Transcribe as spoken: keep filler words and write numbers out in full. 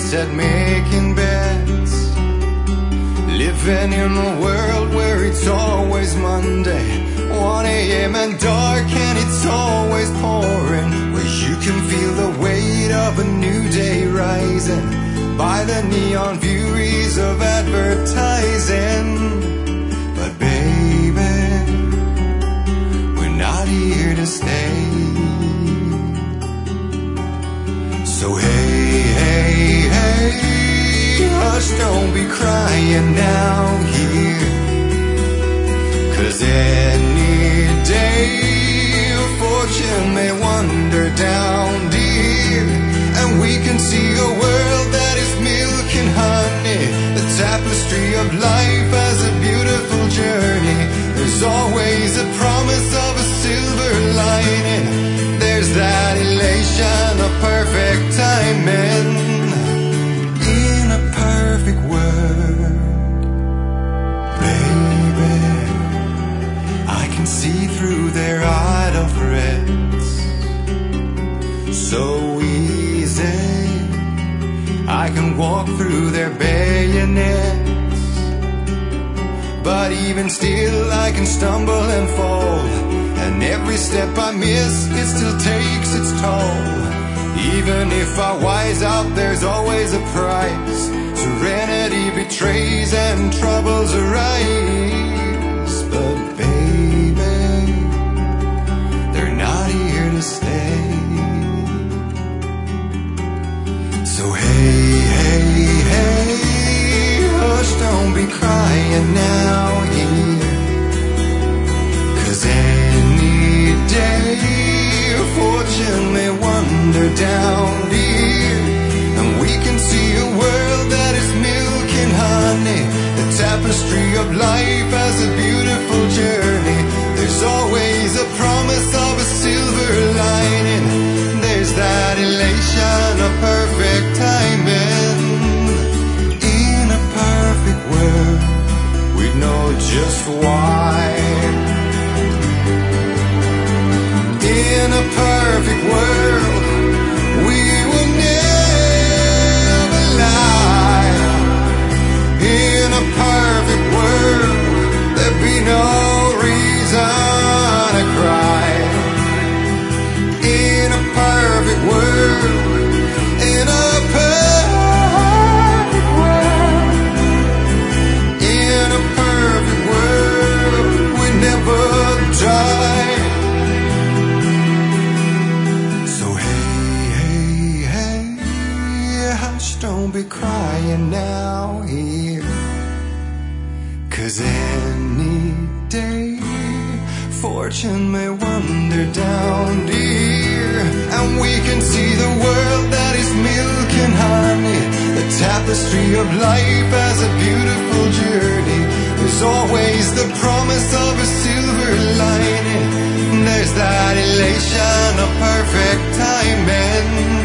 sunset, making beds, living in a world where it's always Monday, one A M and dark, and it's always pouring, where you can feel the weight of a new day rising by the neon furies of advertising. But baby, we're not here to stay. So hey, hey, hey, hush, don't be crying now here, 'cause any day fortune may wander down, dear, and we can see a world that is milk and honey. The tapestry of life as a beautiful journey. There's always a promise of a silver lining. There's that elation of perfect timing. In a perfect world, baby, I can see through their idle threats so easy. I can walk through their bayonets, but even still I can stumble and fall, and every step I miss, it still takes its toll. Even if I wise out, there's always a price. Serenity betrays and troubles arise. But baby, they're not here to stay. So hey, hey, hey, hush, don't be crying now here, 'cause any day fortune may wander down, dear, and we can see a world that is milk and honey. The tapestry of life as a beautiful journey. There's always a promise of a silver lining. There's that elation of perfect timing. In a perfect world, we'd know just why. In a perfect world, we will never lie. In a perfect world, there'd be no reason to cry. In a perfect world, in a perfect world, in a perfect world, we never die. Don't be crying now here, 'cause any day fortune may wander down, dear, and we can see the world that is milk and honey. The tapestry of life as a beautiful journey. There's always the promise of a silver lining. There's that elation of perfect timing.